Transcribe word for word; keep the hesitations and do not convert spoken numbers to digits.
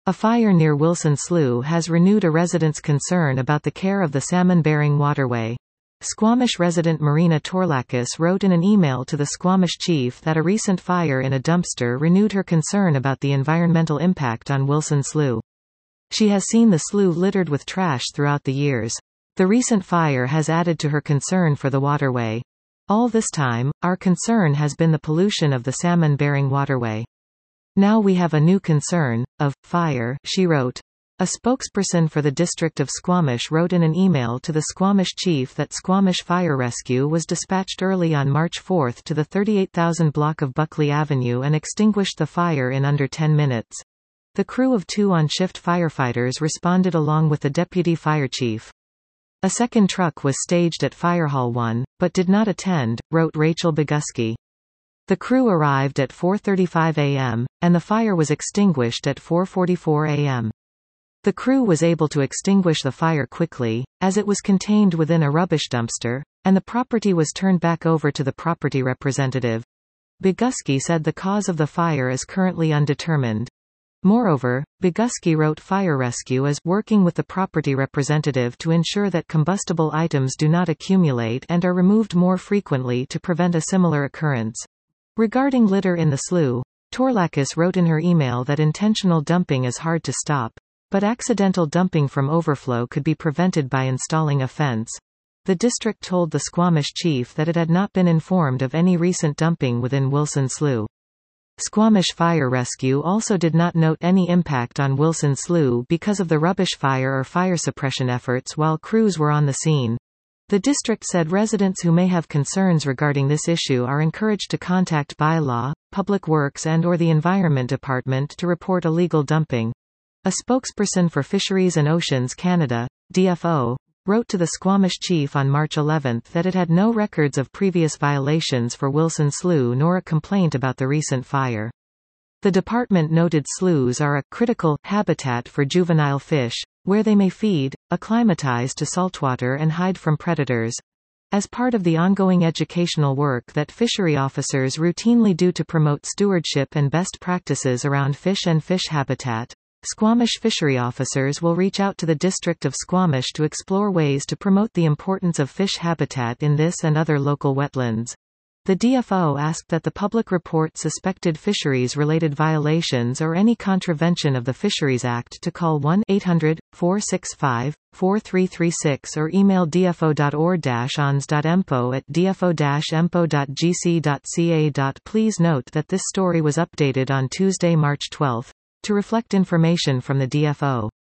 A fire near Wilson Slough has renewed a resident's concern about the care of the salmon-bearing waterway. Squamish resident Marina Torlakis wrote in an email to the Squamish chief that a recent fire in a dumpster renewed her concern about the environmental impact on Wilson Slough. She has seen the slough littered with trash throughout the years. The recent fire has added to her concern for the waterway. All this time, our concern has been the pollution of the salmon-bearing waterway. Now we have a new concern, of fire, she wrote. A spokesperson for the District of Squamish wrote in an email to the Squamish chief that Squamish Fire Rescue was dispatched early on March fourth to the thirty-eight thousand block of Buckley Avenue and extinguished the fire in under ten minutes. The crew of two on-shift firefighters responded along with the deputy fire chief. A second truck was staged at Firehall one, but did not attend, wrote Rachel Boguski. The crew arrived at four thirty-five a m, and the fire was extinguished at four forty-four a m The crew was able to extinguish the fire quickly, as it was contained within a rubbish dumpster, and the property was turned back over to the property representative. Boguski said the cause of the fire is currently undetermined. Moreover, Boguski wrote Fire Rescue is working with the property representative to ensure that combustible items do not accumulate and are removed more frequently to prevent a similar occurrence. Regarding litter in the slough, Torlakis wrote in her email that intentional dumping is hard to stop, but accidental dumping from overflow could be prevented by installing a fence. The district told the Squamish chief that it had not been informed of any recent dumping within Wilson Slough. Squamish Fire Rescue also did not note any impact on Wilson Slough because of the rubbish fire or fire suppression efforts while crews were on the scene. The district said residents who may have concerns regarding this issue are encouraged to contact Bylaw, Public Works and or the Environment Department to report illegal dumping. A spokesperson for Fisheries and Oceans Canada, D F O, wrote to the Squamish chief on March eleventh that it had no records of previous violations for Wilson Slough nor a complaint about the recent fire. The department noted sloughs are a critical habitat for juvenile fish, where they may feed, acclimatize to saltwater and hide from predators. As part of the ongoing educational work that fishery officers routinely do to promote stewardship and best practices around fish and fish habitat, Squamish fishery officers will reach out to the District of Squamish to explore ways to promote the importance of fish habitat in this and other local wetlands. The D F O asked that the public report suspected fisheries-related violations or any contravention of the Fisheries Act to call one eight hundred, four six five, four three three six or email d f o dot or dash ons dot m p o at d f o dash m p o dot g c dot c a. Please note that this story was updated on Tuesday, March twelfth, to reflect information from the D F O.